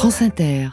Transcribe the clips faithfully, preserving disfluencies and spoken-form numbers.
France Inter.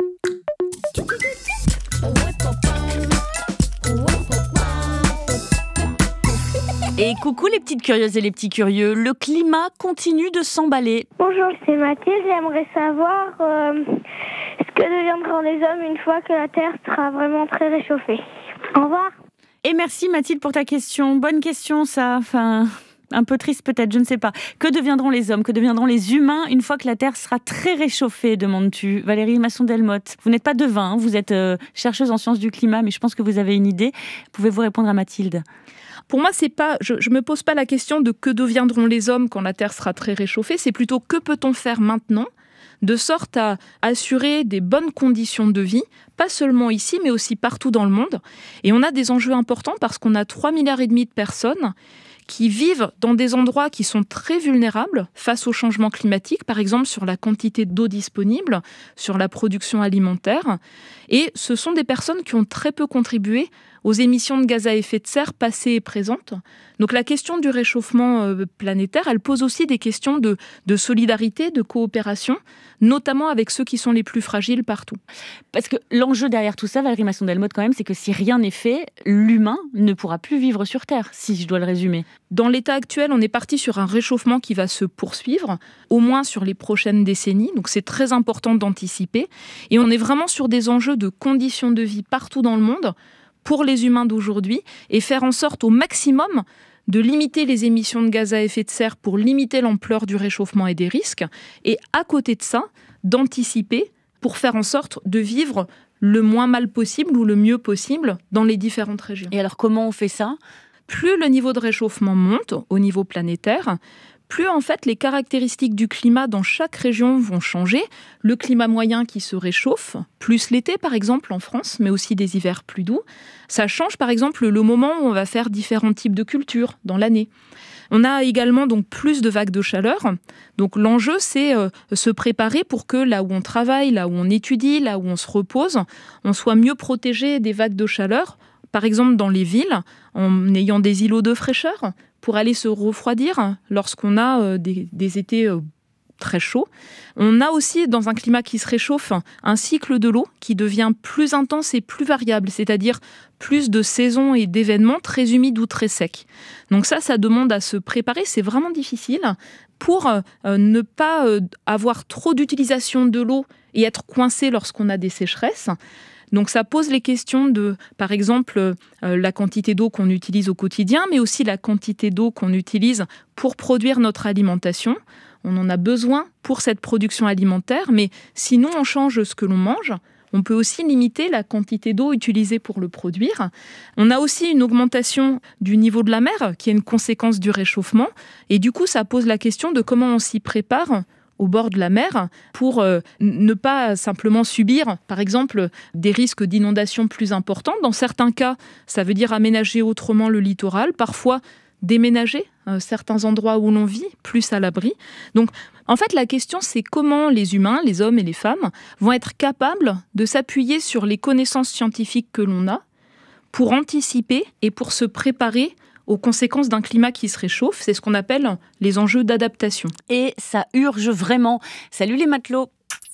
Et coucou les petites curieuses et les petits curieux, le climat continue de s'emballer. Bonjour, c'est Mathilde, j'aimerais savoir euh, ce que deviendront les hommes une fois que la Terre sera vraiment très réchauffée. Au revoir. Et merci Mathilde pour ta question, bonne question ça, enfin... un peu triste peut-être, je ne sais pas. Que deviendront les hommes, que deviendront les humains une fois que la Terre sera très réchauffée, demandes-tu. Valérie Masson-Delmotte, vous n'êtes pas devin, hein, vous êtes euh, chercheuse en sciences du climat, mais je pense que vous avez une idée. Pouvez-vous répondre à Mathilde ? Pour moi, c'est pas, je ne me pose pas la question de que deviendront les hommes quand la Terre sera très réchauffée, c'est plutôt que peut-on faire maintenant de sorte à assurer des bonnes conditions de vie, pas seulement ici, mais aussi partout dans le monde. Et on a des enjeux importants parce qu'on a trois milliards et demi de personnes qui vivent dans des endroits qui sont très vulnérables face au changement climatique, par exemple sur la quantité d'eau disponible, sur la production alimentaire. Et ce sont des personnes qui ont très peu contribué aux émissions de gaz à effet de serre passées et présentes. Donc la question du réchauffement planétaire, elle pose aussi des questions de, de solidarité, de coopération, notamment avec ceux qui sont les plus fragiles partout. Parce que l'enjeu derrière tout ça, Valérie Masson-Delmotte quand même, c'est que si rien n'est fait, l'humain ne pourra plus vivre sur Terre, si je dois le résumer. Dans l'état actuel, on est parti sur un réchauffement qui va se poursuivre, au moins sur les prochaines décennies, donc c'est très important d'anticiper. Et on est vraiment sur des enjeux de conditions de vie partout dans le monde, pour les humains d'aujourd'hui, et faire en sorte au maximum de limiter les émissions de gaz à effet de serre pour limiter l'ampleur du réchauffement et des risques, et à côté de ça, d'anticiper pour faire en sorte de vivre le moins mal possible ou le mieux possible dans les différentes régions. Et alors comment on fait ça ? Plus le niveau de réchauffement monte au niveau planétaire, plus en fait les caractéristiques du climat dans chaque région vont changer. Le climat moyen qui se réchauffe, plus l'été par exemple en France, mais aussi des hivers plus doux. Ça change par exemple le moment où on va faire différents types de cultures dans l'année. On a également donc plus de vagues de chaleur. Donc l'enjeu, c'est euh, se préparer pour que là où on travaille, là où on étudie, là où on se repose, on soit mieux protégé des vagues de chaleur. Par exemple dans les villes, en ayant des îlots de fraîcheur pour aller se refroidir lorsqu'on a euh, des, des étés euh, très chauds. On a aussi, dans un climat qui se réchauffe, un cycle de l'eau qui devient plus intense et plus variable, c'est-à-dire plus de saisons et d'événements très humides ou très secs. Donc ça, ça demande à se préparer, c'est vraiment difficile, pour euh, ne pas euh, avoir trop d'utilisation de l'eau et être coincé lorsqu'on a des sécheresses. Donc ça pose les questions de, par exemple, euh, la quantité d'eau qu'on utilise au quotidien, mais aussi la quantité d'eau qu'on utilise pour produire notre alimentation. On en a besoin pour cette production alimentaire, mais sinon on change ce que l'on mange. On peut aussi limiter la quantité d'eau utilisée pour le produire. On a aussi une augmentation du niveau de la mer, qui est une conséquence du réchauffement. Et du coup, ça pose la question de comment on s'y prépare au bord de la mer pour euh, ne pas simplement subir, par exemple, des risques d'inondation plus importants. Dans certains cas, ça veut dire aménager autrement le littoral, parfois déménager euh, certains endroits où l'on vit, plus à l'abri. Donc, en fait, la question, c'est comment les humains, les hommes et les femmes, vont être capables de s'appuyer sur les connaissances scientifiques que l'on a pour anticiper et pour se préparer aux conséquences d'un climat qui se réchauffe. C'est ce qu'on appelle les enjeux d'adaptation. Et ça urge vraiment. Salut les matelots.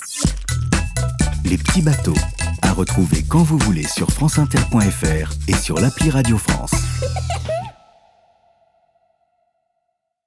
Les petits bateaux, à retrouver quand vous voulez sur franceinter point f r et sur l'appli Radio France.